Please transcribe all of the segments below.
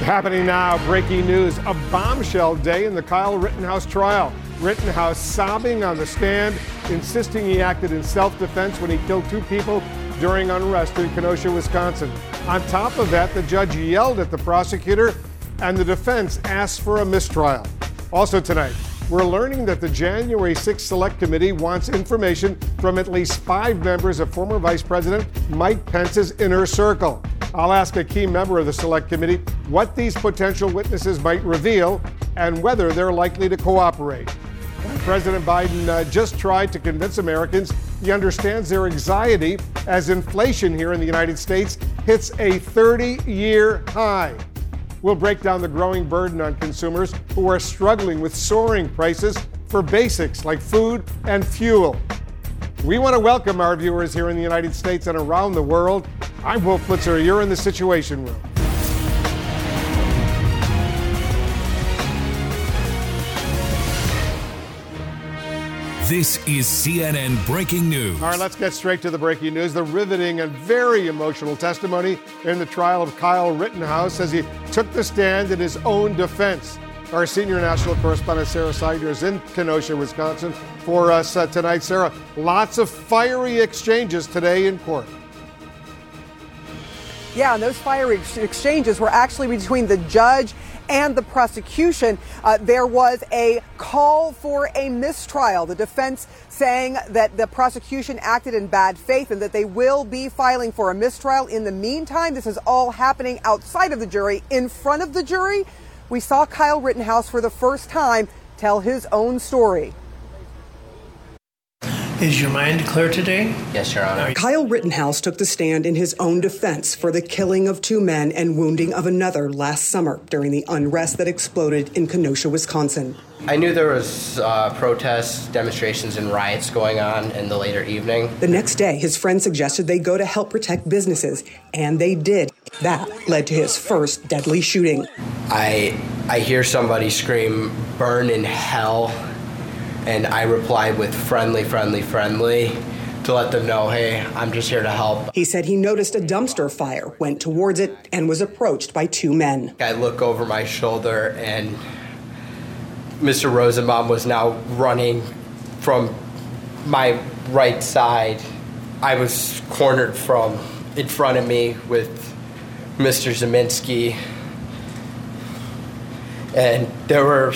Happening now, breaking news, a bombshell day in the Kyle Rittenhouse trial. Rittenhouse sobbing on the stand, insisting he acted in self-defense when he killed 2 people during unrest in Kenosha, Wisconsin. On top of that, the judge yelled at the prosecutor and the defense asked for a mistrial. Also tonight, we're learning that the January 6th Select Committee wants information from at least 5 members of former Vice President Mike Pence's inner circle. I'll ask a key member of the Select Committee what these potential witnesses might reveal and whether they're likely to cooperate. President Biden just tried to convince Americans he understands their anxiety as inflation here in the United States hits a 30-year high. We'll break down the growing burden on consumers who are struggling with soaring prices for basics like food and fuel. We want to welcome our viewers here in the United States and around the world. I'm Wolf Blitzer. You're in the Situation Room. This is CNN Breaking News. All right, let's get straight to the breaking news. The riveting and very emotional testimony in the trial of Kyle Rittenhouse as he took the stand in his own defense. Our senior national correspondent, Sarah Seidner, is in Kenosha, Wisconsin, for us tonight. Sarah, lots of fiery exchanges today in court. Yeah, and those fiery exchanges were actually between the judge and the prosecution. There was a call for a mistrial. The defense saying that the prosecution acted in bad faith and that they will be filing for a mistrial. In the meantime, this is all happening outside of the jury. In front of the jury, we saw Kyle Rittenhouse for the first time tell his own story. Is your mind clear today? Yes, Your Honor. Kyle Rittenhouse took the stand in his own defense for the killing of 2 men and wounding of another last summer during the unrest that exploded in Kenosha, Wisconsin. I knew there was protests, demonstrations, and riots going on in the later evening. The next day, his friend suggested they go to help protect businesses, and they did. That led to his first deadly shooting. I hear somebody scream, "Burn in hell." And I replied with friendly, to let them know, hey, I'm just here to help. He said he noticed a dumpster fire, went towards it, and was approached by 2 men. I look over my shoulder, and Mr. Rosenbaum was now running from my right side. I was cornered from in front of me with Mr. Zeminski, and there were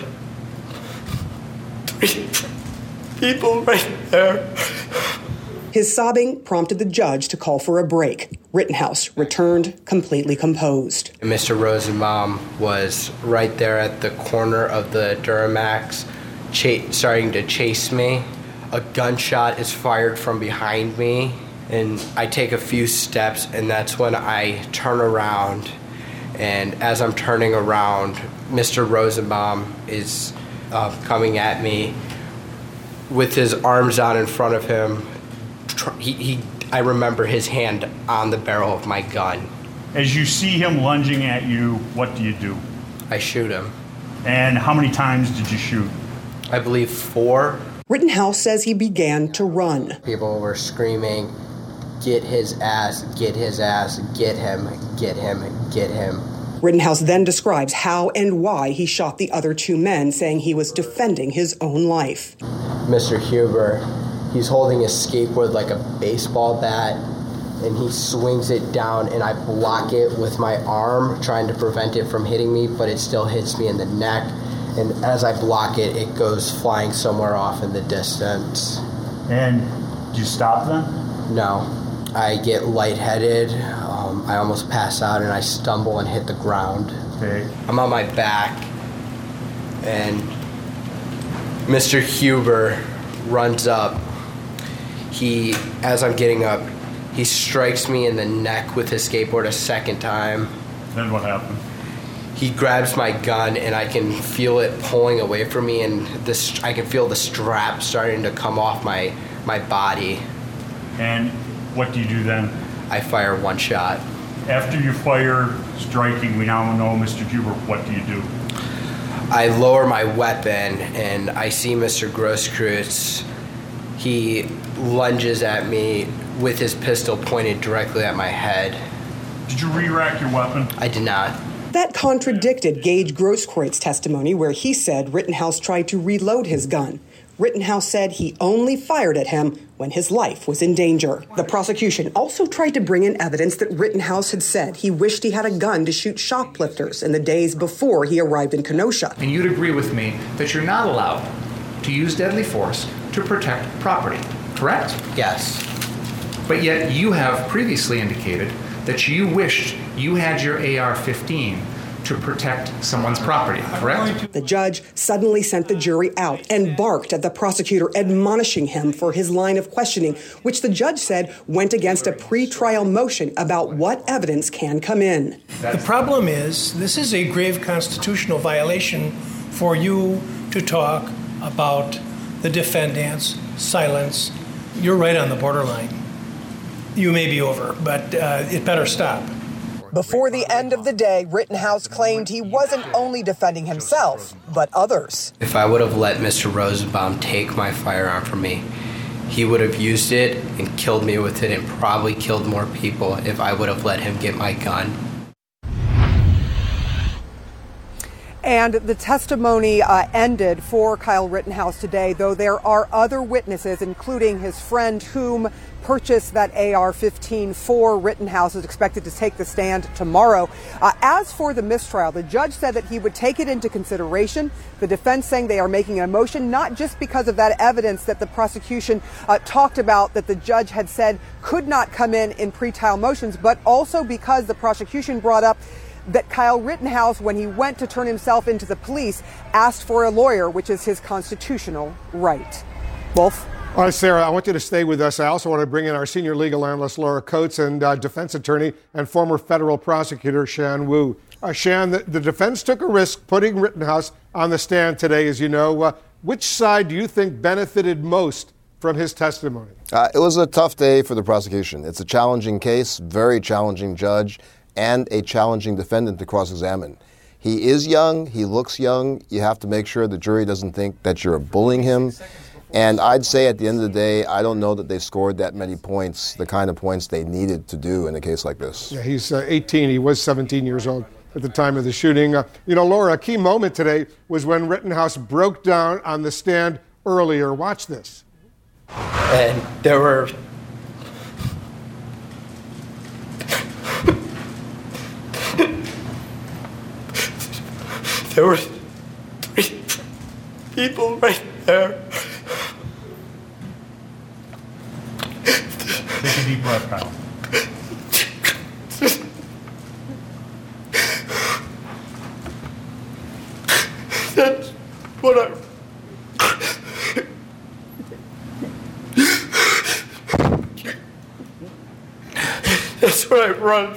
3 people right there. His sobbing prompted the judge to call for a break. Rittenhouse returned completely composed. Mr. Rosenbaum was right there at the corner of the Duramax, starting to chase me. A gunshot is fired from behind me, and I take a few steps, and that's when I turn around. And as I'm turning around, Mr. Rosenbaum is coming at me with his arms out in front of him. I remember his hand on the barrel of my gun. As you see him lunging at you, what do you do? I shoot him. And how many times did you shoot? I believe 4. Rittenhouse says he began to run. People were screaming, "Get his ass, get his ass, get him, get him, get him." Rittenhouse then describes how and why he shot the other 2 men, saying he was defending his own life. Mr. Huber, he's holding a skateboard like a baseball bat, and he swings it down, and I block it with my arm, trying to prevent it from hitting me, but it still hits me in the neck. And as I block it, it goes flying somewhere off in the distance. And did you stop them? No. I get lightheaded. I almost pass out, and I stumble and hit the ground. Okay. I'm on my back, and Mr. Huber runs up. As I'm getting up, he strikes me in the neck with his skateboard a second time. Then what happened? He grabs my gun, and I can feel it pulling away from me, and I can feel the strap starting to come off my body. And what do you do then? I fire 1 shot. After you fire, striking, we now know, Mr. Huber, what do you do? I lower my weapon, and I see Mr. Grosskreutz. He lunges at me with his pistol pointed directly at my head. Did you re-rack your weapon? I did not. That contradicted Gage Grosskreutz testimony, where he said Rittenhouse tried to reload his gun. Rittenhouse said he only fired at him when his life was in danger. The prosecution also tried to bring in evidence that Rittenhouse had said he wished he had a gun to shoot shoplifters in the days before he arrived in Kenosha. And you'd agree with me that you're not allowed to use deadly force to protect property, correct? Yes. But yet you have previously indicated that you wished you had your AR-15 to protect someone's property, correct? The judge suddenly sent the jury out and barked at the prosecutor, admonishing him for his line of questioning, which the judge said went against a pretrial motion about what evidence can come in. The problem is, this is a grave constitutional violation for you to talk about the defendant's silence. You're right on the borderline. You may be over, but it better stop. Before the end of the day, Rittenhouse claimed he wasn't only defending himself, but others. If I would have let Mr. Rosenbaum take my firearm from me, he would have used it and killed me with it and probably killed more people if I would have let him get my gun. And the testimony ended for Kyle Rittenhouse today, though there are other witnesses, including his friend whom purchased that AR-15 for Rittenhouse, is expected to take the stand tomorrow. As for the mistrial, the judge said that he would take it into consideration. The defense saying they are making a motion, not just because of that evidence that the prosecution talked about that the judge had said could not come in pretrial motions, but also because the prosecution brought up that Kyle Rittenhouse, when he went to turn himself into the police, asked for a lawyer, which is his constitutional right. Wolf? All right, Sarah, I want you to stay with us. I also want to bring in our senior legal analyst, Laura Coates, and defense attorney and former federal prosecutor, Shan Wu. Shan, the defense took a risk putting Rittenhouse on the stand today, as you know. Which side do you think benefited most from his testimony? It was a tough day for the prosecution. It's a challenging case, very challenging judge, and a challenging defendant to cross-examine. He is young. He looks young. You have to make sure the jury doesn't think that you're bullying him. And I'd say at the end of the day, I don't know that they scored that many points, the kind of points they needed to do in a case like this. Yeah, he's 18. He was 17 years old at the time of the shooting. Laura, a key moment today was when Rittenhouse broke down on the stand earlier. Watch this. And there were three people right there. Take a deep breath, Kyle. That's what I run.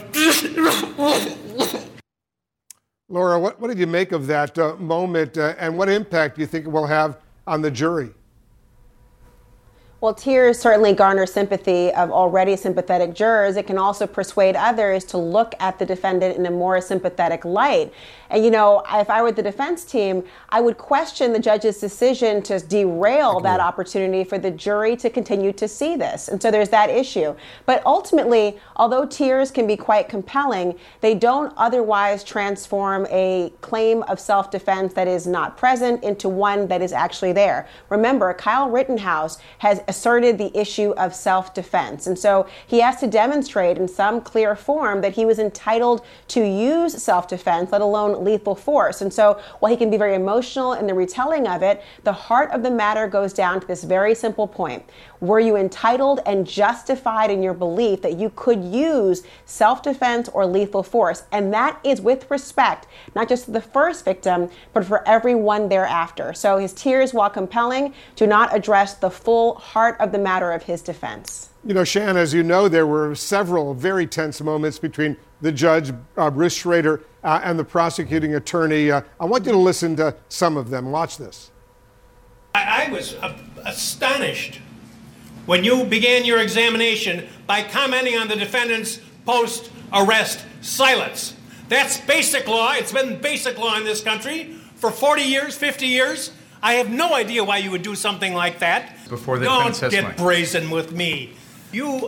Laura, what did you make of that moment, and what impact do you think it will have on the jury? Well, tears certainly garner sympathy of already sympathetic jurors. It can also persuade others to look at the defendant in a more sympathetic light. And, if I were the defense team, I would question the judge's decision to derail that opportunity for the jury to continue to see this. And so there's that issue. But ultimately, although tears can be quite compelling, they don't otherwise transform a claim of self-defense that is not present into one that is actually there. Remember, Kyle Rittenhouse has asserted the issue of self-defense. And so he has to demonstrate in some clear form that he was entitled to use self-defense, let alone lethal force. And so while he can be very emotional in the retelling of it, the heart of the matter goes down to this very simple point. Were you entitled and justified in your belief that you could use self-defense or lethal force? And that is with respect, not just to the first victim, but for everyone thereafter. So his tears, while compelling, do not address the full heart of the matter of his defense. Shan, as you know, there were several very tense moments between the judge, Bruce Schrader, and the prosecuting attorney. I want you to listen to some of them. Watch this. I was astonished when you began your examination by commenting on the defendant's post-arrest silence. That's basic law. It's been basic law in this country for 40 years, 50 years. I have no idea why you would do something like that. Before the Don't defense get brazen with me. You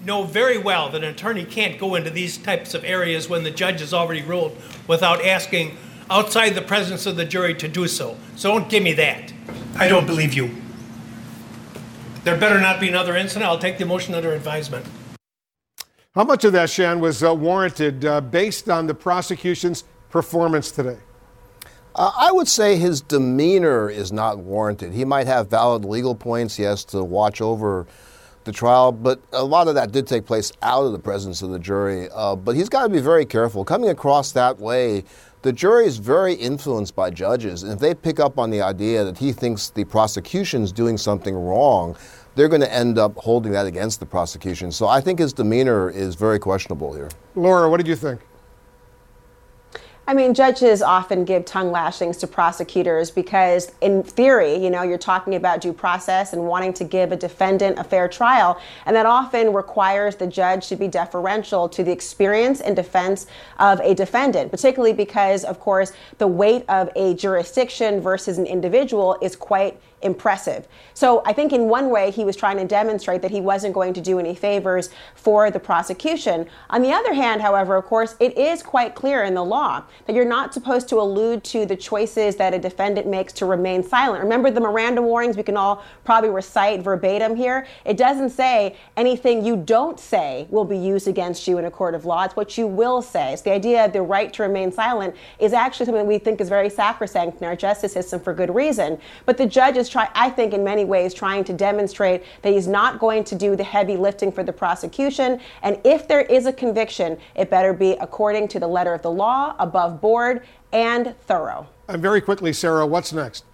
know very well that an attorney can't go into these types of areas when the judge has already ruled without asking outside the presence of the jury to do so. So don't give me that. I don't believe you. There better not be another incident. I'll take the motion under advisement. How much of that, Shan, was warranted based on the prosecution's performance today? I would say his demeanor is not warranted. He might have valid legal points. He has to watch over the trial, but a lot of that did take place out of the presence of the jury. But he's got to be very careful. Coming across that way, the jury is very influenced by judges. And if they pick up on the idea that he thinks the prosecution's doing something wrong, they're going to end up holding that against the prosecution. So I think his demeanor is very questionable here. Laura, what did you think? I mean, judges often give tongue lashings to prosecutors because, in theory, you're talking about due process and wanting to give a defendant a fair trial. And that often requires the judge to be deferential to the experience and defense of a defendant, particularly because, of course, the weight of a jurisdiction versus an individual is quite impressive. So I think in one way he was trying to demonstrate that he wasn't going to do any favors for the prosecution. On the other hand, however, of course, it is quite clear in the law that you're not supposed to allude to the choices that a defendant makes to remain silent. Remember the Miranda warnings we can all probably recite verbatim here? It doesn't say anything you don't say will be used against you in a court of law. It's what you will say. So the idea of the right to remain silent is actually something we think is very sacrosanct in our justice system for good reason. But the judge is I think in many ways trying to demonstrate that he's not going to do the heavy lifting for the prosecution. And if there is a conviction, it better be according to the letter of the law, above board, and thorough. And very quickly, Sarah, what's next?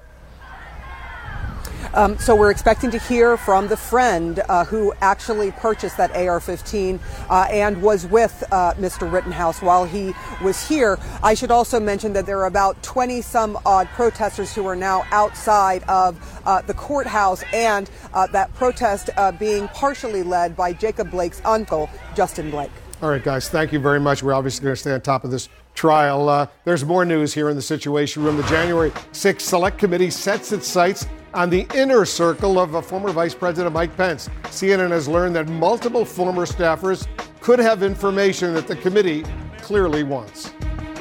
So we're expecting to hear from the friend who actually purchased that AR-15 and was with Mr. Rittenhouse while he was here. I should also mention that there are about 20-some-odd protesters who are now outside of the courthouse, and that protest being partially led by Jacob Blake's uncle, Justin Blake. All right, guys, thank you very much. We're obviously going to stay on top of this trial. There's more news here in the Situation Room. The January 6th Select Committee sets its sights on the inner circle of former Vice President Mike Pence. CNN has learned that multiple former staffers could have information that the committee clearly wants.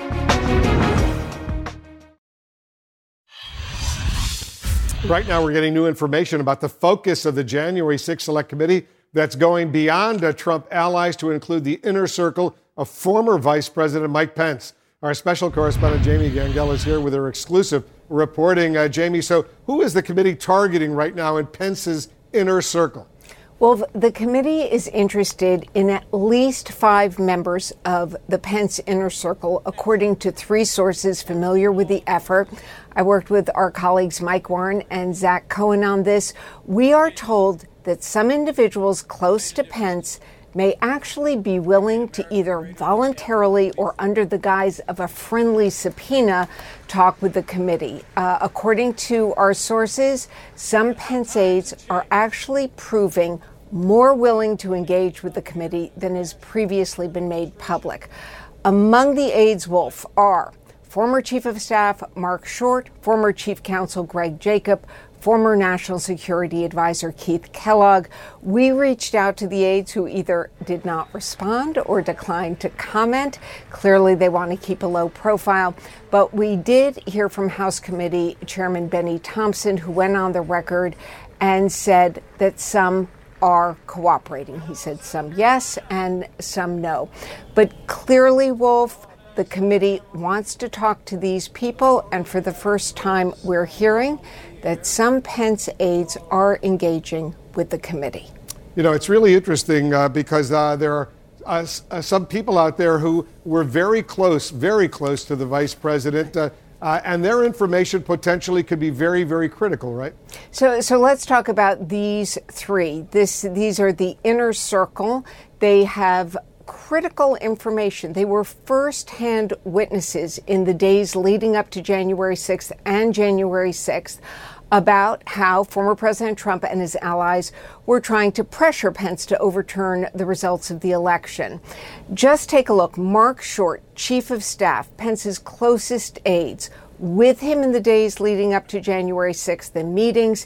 Right now, we're getting new information about the focus of the January 6th Select Committee that's going beyond Trump allies to include the inner circle of former Vice President Mike Pence. Our special correspondent, Jamie Gangel, is here with her exclusive reporting. Jamie, so who is the committee targeting right now in Pence's inner circle? Well, the committee is interested in at least 5 members of the Pence inner circle, according to 3 sources familiar with the effort. I worked with our colleagues Mike Warren and Zach Cohen on this. We are told that some individuals close to Pence may actually be willing to either voluntarily or under the guise of a friendly subpoena talk with the committee. According to our sources, some Pence aides are actually proving more willing to engage with the committee than has previously been made public. Among the aides, Wolf, are former Chief of Staff Mark Short, former Chief Counsel Greg Jacob, former National Security Advisor Keith Kellogg. We reached out to the aides who either did not respond or declined to comment. Clearly, they want to keep a low profile. But we did hear from House Committee Chairman Benny Thompson, who went on the record and said that some are cooperating. He said some yes and some no. But clearly, Wolf, the committee wants to talk to these people, and for the first time, we're hearing that some Pence aides are engaging with the committee. You know, it's really interesting because there are some people out there who were very close to the vice president, and their information potentially could be very, very critical, right? So let's talk about these 3. These are the inner circle. They have critical information. They were first-hand witnesses in the days leading up to January 6th and January 6th about how former President Trump and his allies were trying to pressure Pence to overturn the results of the election. Just take a look. Mark Short, Chief of Staff, Pence's closest aides, with him in the days leading up to January 6th in meetings,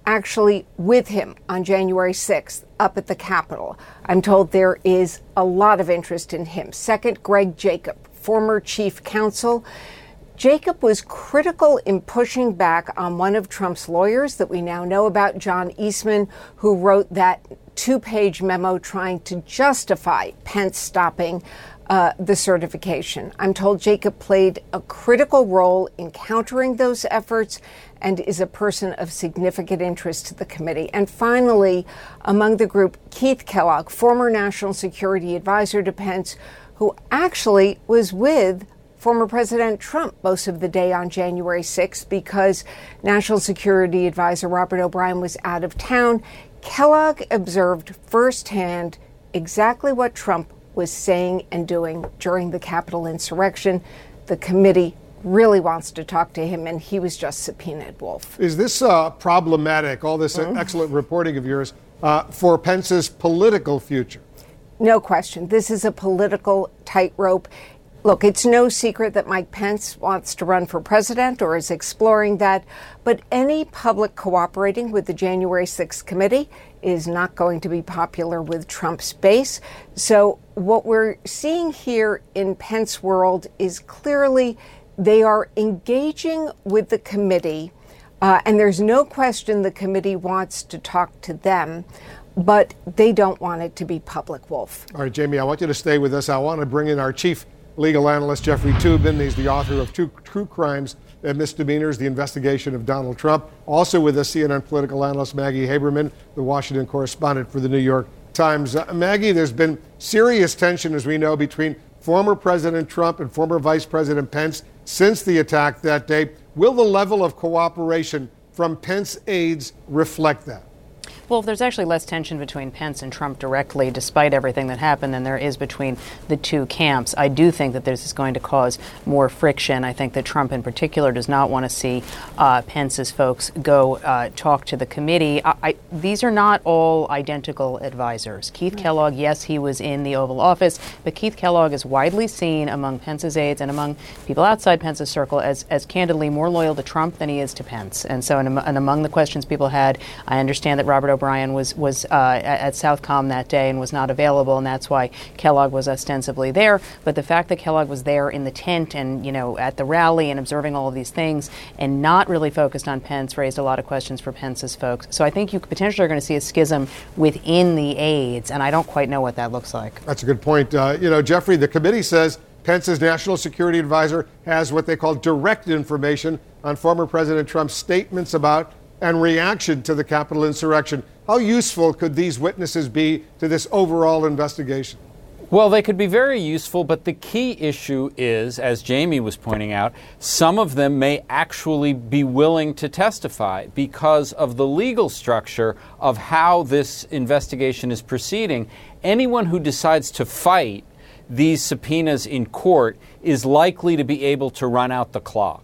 actually with him on January 6th up at the Capitol. I'm told there is a lot of interest in him. Second, Greg Jacob, former chief counsel. Jacob was critical in pushing back on one of Trump's lawyers that we now know about, John Eastman, who wrote that 2-page memo trying to justify Pence stopping the certification. I'm told Jacob played a critical role in countering those efforts and is a person of significant interest to the committee. And finally, among the group, Keith Kellogg, former national security advisor to Pence, who actually was with former President Trump most of the day on January 6th because National Security Advisor Robert O'Brien was out of town. Kellogg observed firsthand exactly what Trump was saying and doing during the Capitol insurrection. The committee really wants to talk to him, and he was just subpoenaed, Wolf. Is this problematic, all this excellent reporting of yours, for Pence's political future? No question. This is a political tightrope. Look, it's no secret that Mike Pence wants to run for president or is exploring that, but any public cooperating with the January 6th committee is not going to be popular with Trump's base. So what we're seeing here in Pence world is clearly they are engaging with the committee, and there's no question the committee wants to talk to them, but they don't want it to be public, Wolf. All right, Jamie, I want you to stay with us. I want to bring in our chief legal analyst, Jeffrey Toobin. He's the author of Two True Crimes and Misdemeanors, the investigation of Donald Trump. Also with us, CNN political analyst Maggie Haberman, the Washington correspondent for the New York Times. Maggie, there's been serious tension, as we know, between former President Trump and former Vice President Pence since the attack that day. Will the level of cooperation from Pence aides reflect that? Well, there's actually less tension between Pence and Trump directly, despite everything that happened, than there is between the two camps. I do think that this is going to cause more friction. I think that Trump in particular does not want to see Pence's folks go talk to the committee. These are not all identical advisors. Keith Kellogg, yes, he was in the Oval Office, but Keith Kellogg is widely seen among Pence's aides and among people outside Pence's circle as candidly more loyal to Trump than he is to Pence. And so and among the questions people had, I understand that Robert O'Brien was at Southcom that day and was not available, and that's why Kellogg was ostensibly there. But the fact that Kellogg was there in the tent and, at the rally and observing all of these things and not really focused on Pence raised a lot of questions for Pence's folks. So I think you potentially are going to see a schism within the aides, and I don't quite know what that looks like. That's a good point. Jeffrey, the committee says Pence's national security advisor has what they call direct information on former President Trump's statements about and reaction to the Capitol insurrection. How useful could these witnesses be to this overall investigation? Well, they could be very useful, but the key issue is, as Jamie was pointing out, some of them may actually be willing to testify because of the legal structure of how this investigation is proceeding. Anyone who decides to fight these subpoenas in court is likely to be able to run out the clock.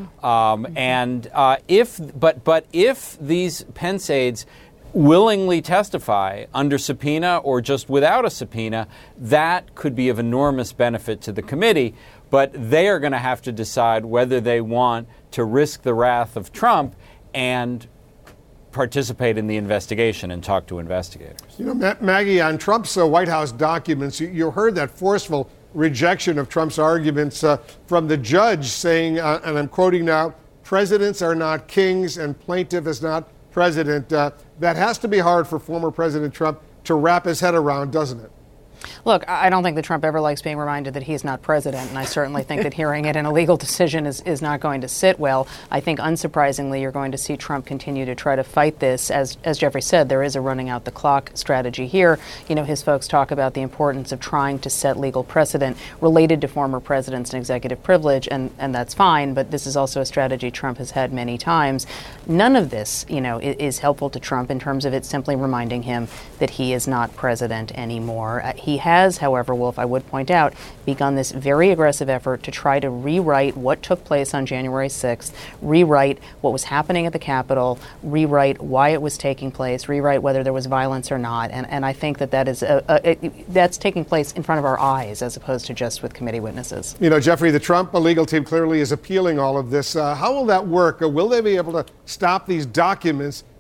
If these Pence aides willingly testify under subpoena or just without a subpoena, that could be of enormous benefit to the committee. But they are going to have to decide whether they want to risk the wrath of Trump and participate in the investigation and talk to investigators. Maggie, on Trump's White House documents, you heard that forceful rejection of Trump's arguments from the judge saying, and I'm quoting now, presidents are not kings and plaintiff is not president. That has to be hard for former President Trump to wrap his head around, doesn't it? Look, I don't think that Trump ever likes being reminded that he's not president, and I certainly think that hearing it in a legal decision is not going to sit well. I think, unsurprisingly, you're going to see Trump continue to try to fight this. As Jeffrey said, there is a running out the clock strategy here. His folks talk about the importance of trying to set legal precedent related to former presidents and executive privilege, and that's fine, but this is also a strategy Trump has had many times. None of this, is helpful to Trump in terms of it simply reminding him that he is not president anymore. He has, however, Wolf, I would point out, begun this very aggressive effort to try to rewrite what took place on January 6th, rewrite what was happening at the Capitol, rewrite why it was taking place, rewrite whether there was violence or not. And I think that is that's taking place in front of our eyes as opposed to just with committee witnesses. Jeffrey, the Trump legal team clearly is appealing all of this. How will that work? Will they be able to stop these documents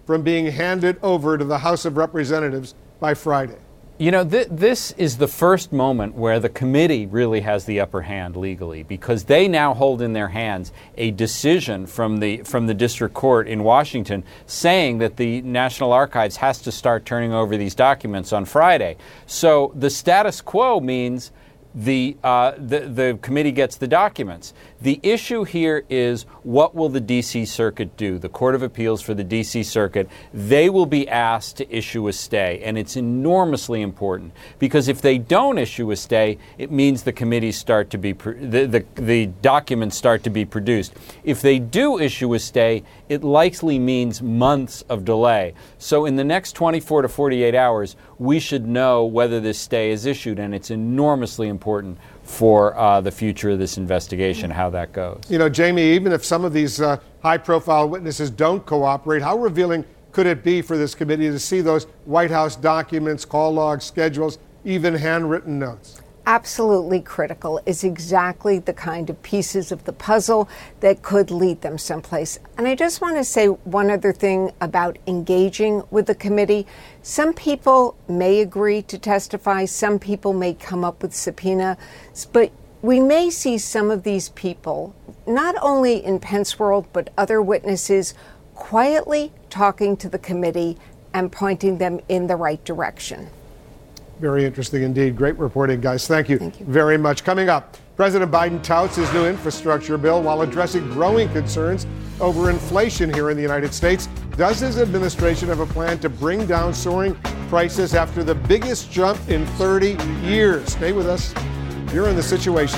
from being handed over to the House of Representatives by Friday. You know, this is the first moment where the committee really has the upper hand legally, because they now hold in their hands a decision from the district court in Washington saying that the National Archives has to start turning over these documents on Friday. So the status quo means the committee gets the documents. The issue here is, what will the D.C. Circuit do? The Court of Appeals for the D.C. Circuit, they will be asked to issue a stay, and it's enormously important, because if they don't issue a stay, it means the committees start to be the documents start to be produced. If they do issue a stay, it likely means months of delay. So in the next 24 to 48 hours, we should know whether this stay is issued, and it's enormously important for the future of this investigation, how that goes. You know, Jamie, even if some of these high-profile witnesses don't cooperate, how revealing could it be for this committee to see those White House documents, call logs, schedules, even handwritten notes? Absolutely critical, is exactly the kind of pieces of the puzzle that could lead them someplace. And I just want to say one other thing about engaging with the committee. Some people may agree to testify, some people may come up with subpoenas, but we may see some of these people, not only in Pence world, but other witnesses, quietly talking to the committee and pointing them in the right direction. Very interesting indeed. Great reporting, guys. Thank you very much. Coming up, President Biden touts his new infrastructure bill while addressing growing concerns over inflation here in the United States. Does his administration have a plan to bring down soaring prices after the biggest jump in 30 years? Stay with us. You're in The Situation.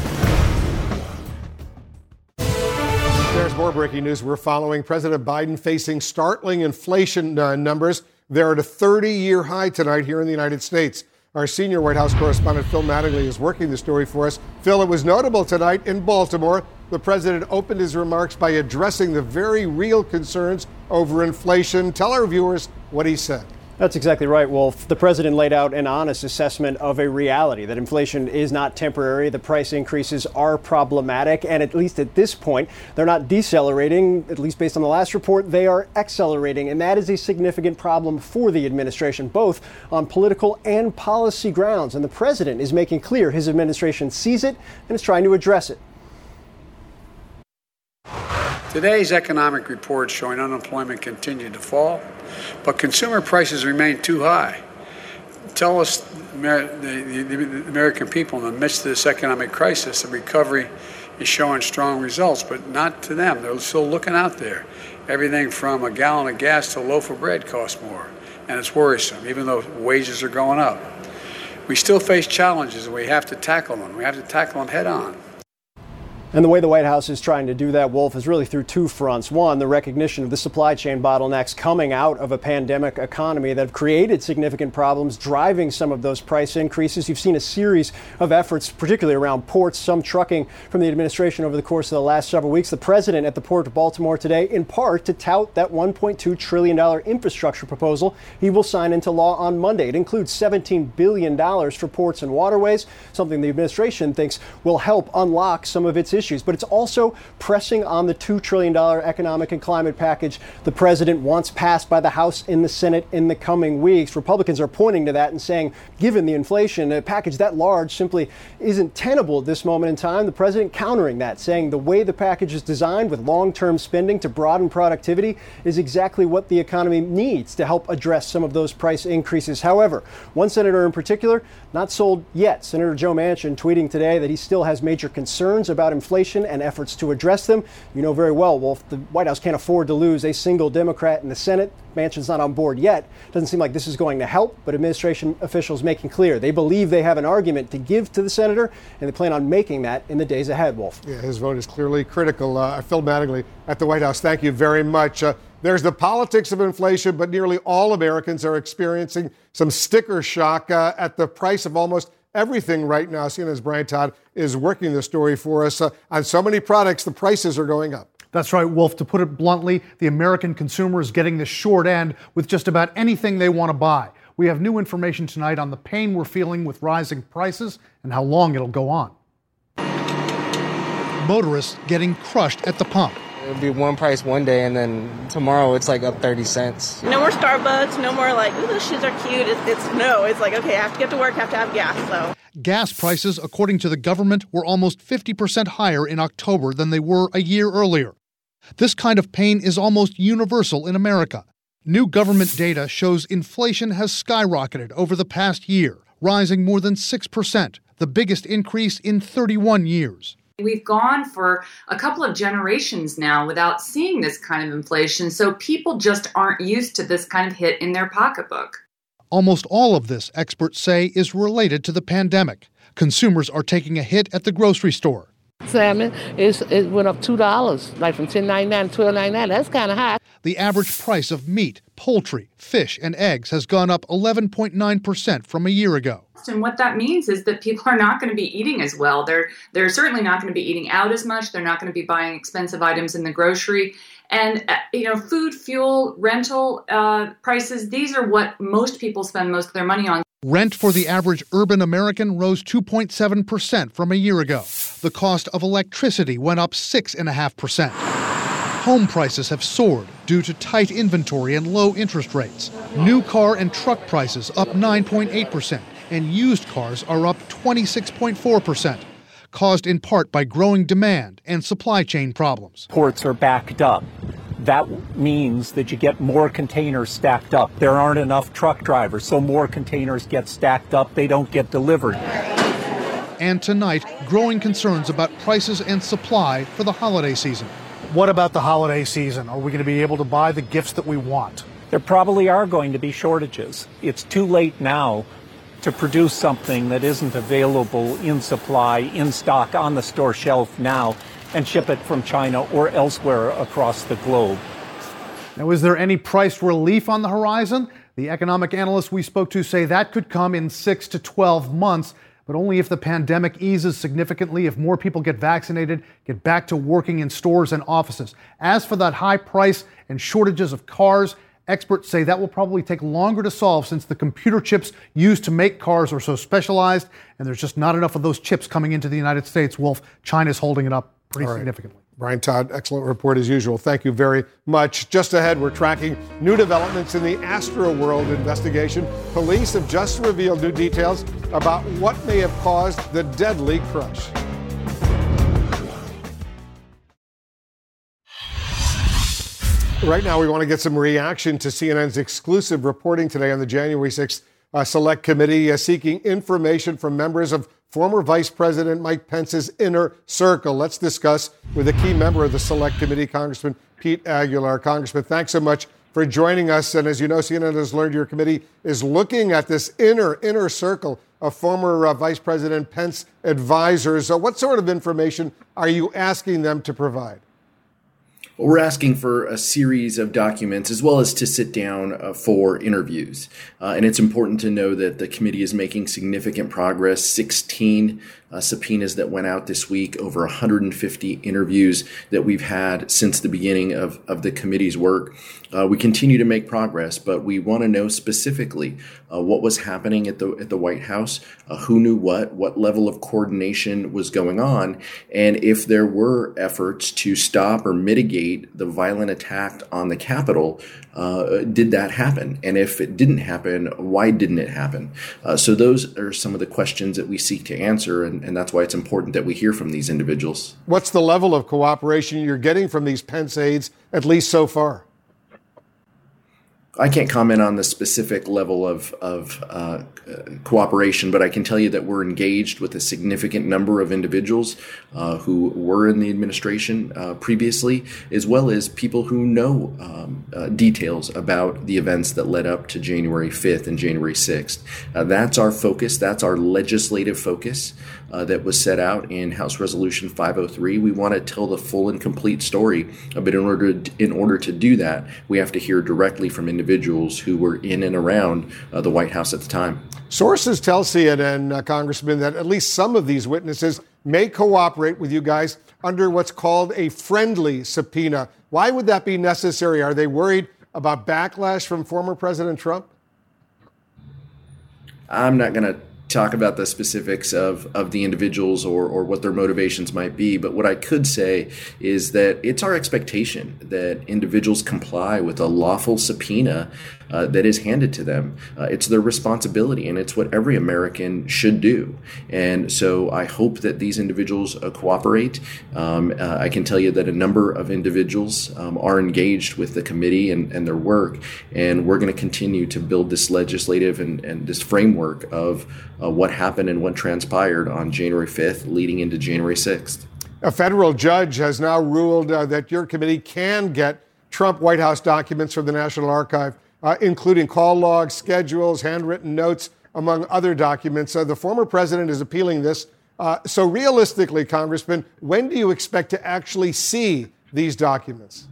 There's more breaking news we're following. President Biden facing startling inflation numbers. They're at a 30-year high tonight here in the United States. Our senior White House correspondent, Phil Mattingly, is working the story for us. Phil, it was notable tonight in Baltimore. The president opened his remarks by addressing the very real concerns over inflation. Tell our viewers what he said. That's exactly right, Wolf. The president laid out an honest assessment of a reality that inflation is not temporary. The price increases are problematic, and at least at this point, they're not decelerating. At least based on the last report, they are accelerating, and that is a significant problem for the administration, both on political and policy grounds. And the president is making clear his administration sees it and is trying to address it. Today's economic report showing unemployment continued to fall, but consumer prices remain too high. Tell us, the American people, in the midst of this economic crisis, the recovery is showing strong results, but not to them. They're still looking out there. Everything from a gallon of gas to a loaf of bread costs more, and it's worrisome, even though wages are going up. We still face challenges, and we have to tackle them. We have to tackle them head on. And the way the White House is trying to do that, Wolf, is really through two fronts. One, the recognition of the supply chain bottlenecks coming out of a pandemic economy that have created significant problems, driving some of those price increases. You've seen a series of efforts, particularly around ports, some trucking from the administration over the course of the last several weeks. The president at the Port of Baltimore today, in part to tout that $1.2 trillion infrastructure proposal he will sign into law on Monday. It includes $17 billion for ports and waterways, something the administration thinks will help unlock some of its issues. But it's also pressing on the $2 trillion economic and climate package the president wants passed by the House and the Senate in the coming weeks. Republicans are pointing to that and saying, given the inflation, a package that large simply isn't tenable at this moment in time. The president countering that, saying the way the package is designed with long-term spending to broaden productivity is exactly what the economy needs to help address some of those price increases. However, one senator in particular, not sold yet. Senator Joe Manchin tweeting today that he still has major concerns about inflation and efforts to address them. You know very well, Wolf, the White House can't afford to lose a single Democrat in the Senate. Manchin's not on board yet. Doesn't seem like this is going to help, but administration officials making clear they believe they have an argument to give to the senator, and they plan on making that in the days ahead, Wolf. Yeah, his vote is clearly critical. Phil Mattingly at the White House, thank you very much. There's the politics of inflation, but nearly all Americans are experiencing some sticker shock at the price of almost everything right now. CNN's Brian Todd is working the story for us. On so many products, the prices are going up. That's right, Wolf. To put it bluntly, the American consumer is getting the short end with just about anything they want to buy. We have new information tonight on the pain we're feeling with rising prices and how long it'll go on. Motorists getting crushed at the pump. It'll be one price one day, and then tomorrow it's like up 30 cents. No more Starbucks, no more like, ooh, those shoes are cute. It's like, okay, I have to get to work, have to have gas, so. Gas prices, according to the government, were almost 50% higher in October than they were a year earlier. This kind of pain is almost universal in America. New government data shows inflation has skyrocketed over the past year, rising more than 6%, the biggest increase in 31 years. We've gone for a couple of generations now without seeing this kind of inflation, so people just aren't used to this kind of hit in their pocketbook. Almost all of this, experts say, is related to the pandemic. Consumers are taking a hit at the grocery store. Salmon, it went up $2, like from $10.99 to $12.99. That's kind of high. The average price of meat, poultry, fish, and eggs has gone up 11.9% from a year ago. And what that means is that people are not going to be eating as well. They're certainly not going to be eating out as much. They're not going to be buying expensive items in the grocery. And, food, fuel, rental prices, these are what most people spend most of their money on. Rent for the average urban American rose 2.7% from a year ago. The cost of electricity went up 6.5%. Home prices have soared due to tight inventory and low interest rates. New car and truck prices up 9.8%, and used cars are up 26.4%, caused in part by growing demand and supply chain problems. Ports are backed up. That means that you get more containers stacked up. There aren't enough truck drivers, so more containers get stacked up. They don't get delivered. And tonight, growing concerns about prices and supply for the holiday season. What about the holiday season? Are we going to be able to buy the gifts that we want? There probably are going to be shortages. It's too late now to produce something that isn't available in supply, in stock, on the store shelf now, and ship it from China or elsewhere across the globe. Now, is there any price relief on the horizon? The economic analysts we spoke to say that could come in 6 to 12 months, but only if the pandemic eases significantly, if more people get vaccinated, get back to working in stores and offices. As for that high price and shortages of cars, experts say that will probably take longer to solve since the computer chips used to make cars are so specialized, and there's just not enough of those chips coming into the United States. Wolf, China's holding it up pretty significantly. Brian Todd, excellent report as usual. Thank you very much. Just ahead, we're tracking new developments in the Astroworld investigation. Police have just revealed new details about what may have caused the deadly crush. Right now, we want to get some reaction to CNN's exclusive reporting today on the January 6th Select Committee seeking information from members of former Vice President Mike Pence's inner circle. Let's discuss with a key member of the Select Committee, Congressman Pete Aguilar. Congressman, thanks so much for joining us. And as you know, CNN has learned your committee is looking at this inner circle of former Vice President Pence advisors. So what sort of information are you asking them to provide? Well, we're asking for a series of documents as well as to sit down for interviews. And it's important to know that the committee is making significant progress. 16 subpoenas that went out this week, over 150 interviews that we've had since the beginning of the committee's work. We continue to make progress, but we want to know specifically what was happening at the White House, who knew what level of coordination was going on, and if there were efforts to stop or mitigate the violent attack on the Capitol, did that happen? And if it didn't happen, why didn't it happen? So those are some of the questions that we seek to answer, and that's why it's important that we hear from these individuals. What's the level of cooperation you're getting from these Pence aides, at least so far? I can't comment on the specific level of cooperation, but I can tell you that we're engaged with a significant number of individuals who were in the administration previously, as well as people who know details about the events that led up to January 5th and January 6th. That's our focus. That's our legislative focus that was set out in House Resolution 503. We want to tell the full and complete story, but in order to do that, we have to hear directly from individuals who were in and around the White House at the time. Sources tell CNN, Congressman, that at least some of these witnesses may cooperate with you guys under what's called a friendly subpoena. Why would that be necessary? Are they worried about backlash from former President Trump? I'm not going to talk about the specifics of the individuals or what their motivations might be. But what I could say is that it's our expectation that individuals comply with a lawful subpoena that is handed to them. It's their responsibility, and it's what every American should do. And so I hope that these individuals cooperate. I can tell you that a number of individuals are engaged with the committee and their work, and we're going to continue to build this legislative and this framework of what happened and what transpired on January 5th leading into January 6th. A federal judge has now ruled that your committee can get Trump White House documents from the National Archive, including call logs, schedules, handwritten notes, among other documents. The former president is appealing this. So realistically, Congressman, when do you expect to actually see these documents?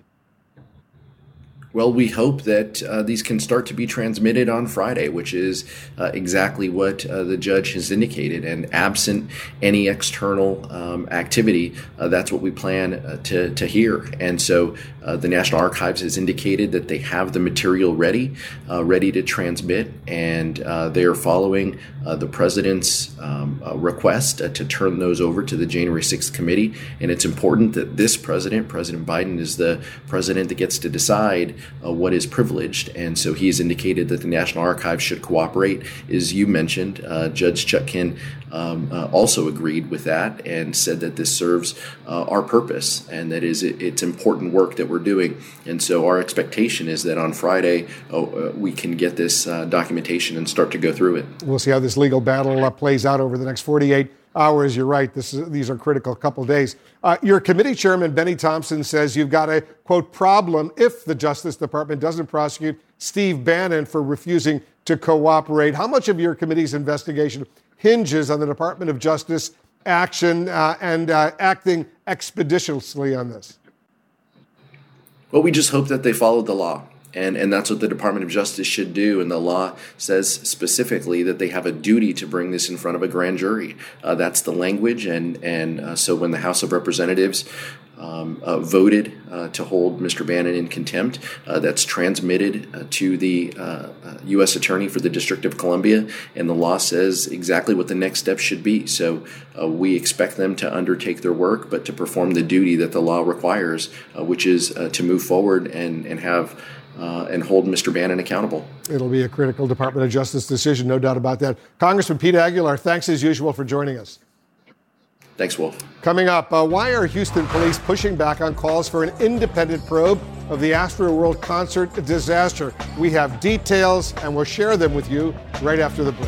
Well, we hope that these can start to be transmitted on Friday, which is exactly what the judge has indicated. And absent any external activity, that's what we plan to hear. And so the National Archives has indicated that they have the material ready to transmit, and they are following the president's request to turn those over to the January 6th committee. And it's important that this President Biden, is the president that gets to decide what is privileged. And so he has indicated that the National Archives should cooperate. As you mentioned, Judge Chutkan also agreed with that and said that this serves our purpose, and that it's important work that we're doing. And so our expectation is that on Friday we can get this documentation and start to go through it. We'll see how this legal battle plays out over the next 48 hours. You're right. These are critical couple days. Your committee chairman, Benny Thompson, says you've got a, quote, problem if the Justice Department doesn't prosecute Steve Bannon for refusing to cooperate. How much of your committee's investigation hinges on the Department of Justice action and acting expeditiously on this? Well, we just hope that they follow the law. And that's what the Department of Justice should do. And the law says specifically that they have a duty to bring this in front of a grand jury. That's the language. And so when the House of Representatives voted to hold Mr. Bannon in contempt, that's transmitted to the U.S. Attorney for the District of Columbia. And the law says exactly what the next step should be. So we expect them to undertake their work, but to perform the duty that the law requires, which is to move forward and have and hold Mr. Bannon accountable. It'll be a critical Department of Justice decision, no doubt about that. Congressman Pete Aguilar, thanks as usual for joining us. Thanks, Wolf. Coming up, why are Houston police pushing back on calls for an independent probe of the Astroworld concert disaster? We have details, and we'll share them with you right after the break.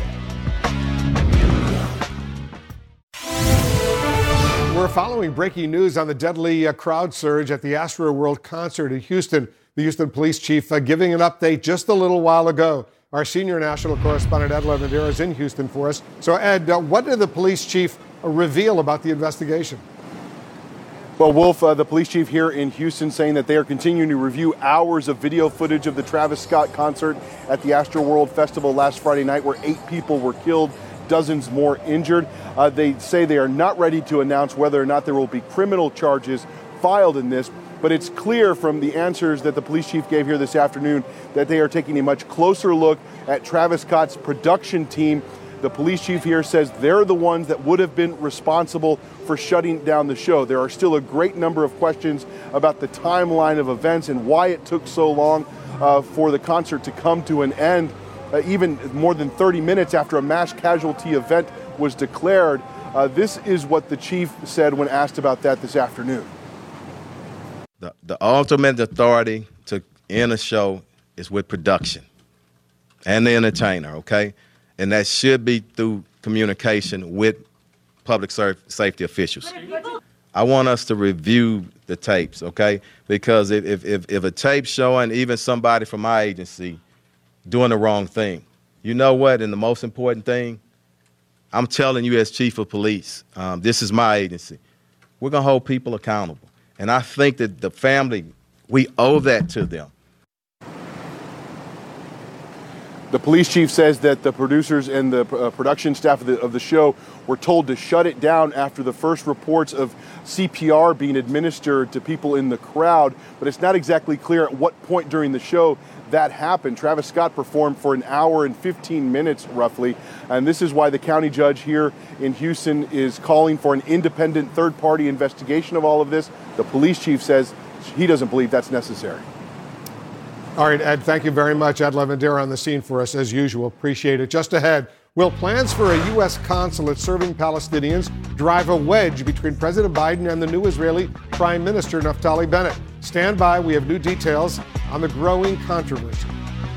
We're following breaking news on the deadly crowd surge at the Astroworld concert in Houston. The Houston police chief giving an update just a little while ago. Our senior national correspondent, Ed Lavandera, is in Houston for us. So, Ed, what did the police chief reveal about the investigation? Well, Wolf, the police chief here in Houston saying that they are continuing to review hours of video footage of the Travis Scott concert at the Astroworld Festival last Friday night, where 8 people were killed, dozens more injured. They say they are not ready to announce whether or not there will be criminal charges filed in this. But it's clear from the answers that the police chief gave here this afternoon that they are taking a much closer look at Travis Scott's production team. The police chief here says they're the ones that would have been responsible for shutting down the show. There are still a great number of questions about the timeline of events and why it took so long for the concert to come to an end, even more than 30 minutes after a mass casualty event was declared. This is what the chief said when asked about that this afternoon. The ultimate authority to end a show is with production and the entertainer, okay? And that should be through communication with public safety officials. I want us to review the tapes, okay? Because if a tape showing even somebody from my agency doing the wrong thing, you know what? And the most important thing, I'm telling you as chief of police, this is my agency. We're going to hold people accountable. And I think that the family, we owe that to them. The police chief says that the producers and the production staff of the show were told to shut it down after the first reports of CPR being administered to people in the crowd, but it's not exactly clear at what point during the show that happened. Travis Scott performed for an hour and 15 minutes roughly, and this is why the county judge here in Houston is calling for an independent third-party investigation of all of this. The police chief says he doesn't believe that's necessary. All right, Ed, thank you very much. Ed Lavandera on the scene for us as usual. Appreciate it. Just ahead, will plans for a U.S. consulate serving Palestinians drive a wedge between President Biden and the new Israeli Prime Minister Naftali Bennett? Stand by. We have new details on the growing controversy.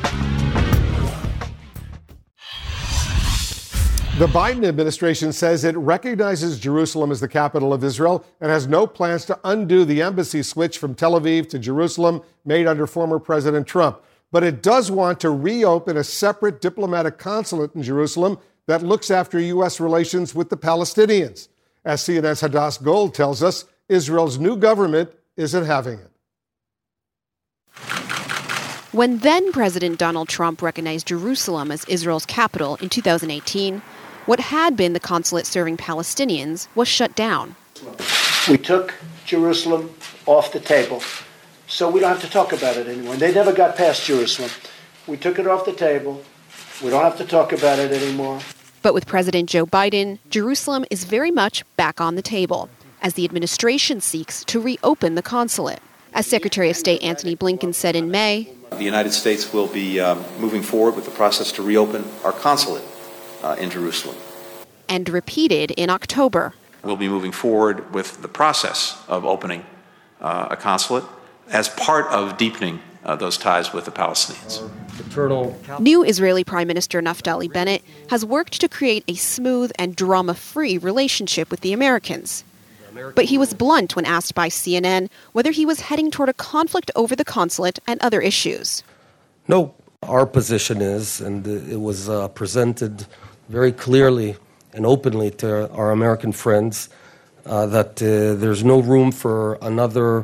The Biden administration says it recognizes Jerusalem as the capital of Israel and has no plans to undo the embassy switch from Tel Aviv to Jerusalem made under former President Trump. But it does want to reopen a separate diplomatic consulate in Jerusalem that looks after U.S. relations with the Palestinians. As CNN's Hadass Gold tells us, Israel's new government isn't having it. When then President Donald Trump recognized Jerusalem as Israel's capital in 2018, what had been the consulate serving Palestinians was shut down. We took Jerusalem off the table, so we don't have to talk about it anymore. They never got past Jerusalem. We took it off the table. We don't have to talk about it anymore. But with President Joe Biden, Jerusalem is very much back on the table as the administration seeks to reopen the consulate. As Secretary of State Antony Blinken said in May, the United States will be moving forward with the process to reopen our consulate in Jerusalem. And repeated in October. We'll be moving forward with the process of opening a consulate as part of deepening those ties with the Palestinians. New Israeli Prime Minister Naftali Bennett has worked to create a smooth and drama-free relationship with the Americans. But he was blunt when asked by CNN whether he was heading toward a conflict over the consulate and other issues. No, our position is, and it was presented very clearly and openly to our American friends, that there's no room for another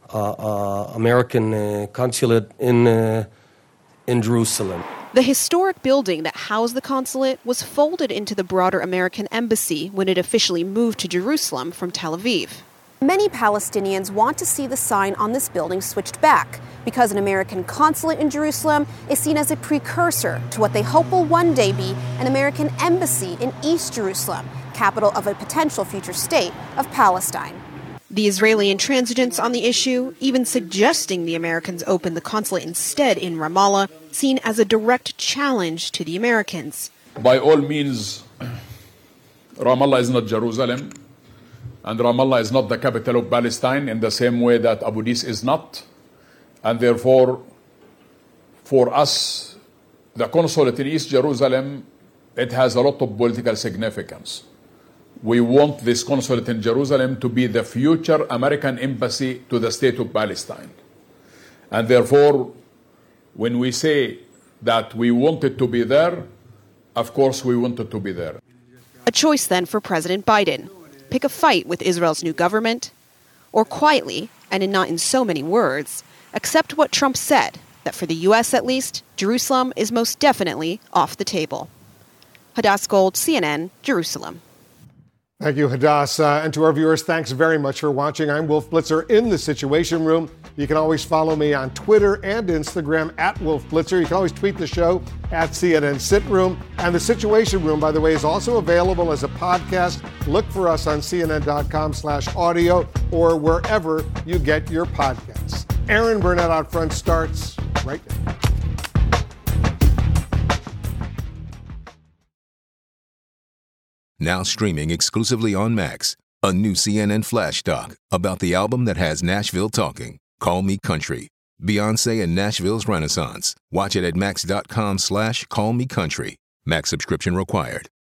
American consulate in Jerusalem. The historic building that housed the consulate was folded into the broader American embassy when it officially moved to Jerusalem from Tel Aviv. Many Palestinians want to see the sign on this building switched back because an American consulate in Jerusalem is seen as a precursor to what they hope will one day be an American embassy in East Jerusalem, capital of a potential future state of Palestine. The Israeli intransigence on the issue, even suggesting the Americans open the consulate instead in Ramallah, seen as a direct challenge to the Americans. By all means, Ramallah is not Jerusalem, and Ramallah is not the capital of Palestine in the same way that Abu Dis is not. And therefore, for us, the consulate in East Jerusalem, it has a lot of political significance. We want this consulate in Jerusalem to be the future American embassy to the state of Palestine. And therefore, when we say that we want it to be there, of course we want it to be there. A choice then for President Biden. Pick a fight with Israel's new government, or quietly, and not in so many words, accept what Trump said, that for the U.S. at least, Jerusalem is most definitely off the table. Hadass Gold, CNN, Jerusalem. Thank you, Hadass. And to our viewers, thanks very much for watching. I'm Wolf Blitzer in the Situation Room. You can always follow me on Twitter and Instagram at Wolf Blitzer. You can always tweet the show at CNN Sit Room. And the Situation Room, by the way, is also available as a podcast. Look for us on CNN.com/audio or wherever you get your podcasts. Aaron Burnett Out Front starts right now. Now streaming exclusively on Max, a new CNN flash doc about the album that has Nashville talking, Call Me Country, Beyoncé and Nashville's Renaissance. Watch it at max.com/callmecountry. Max subscription required.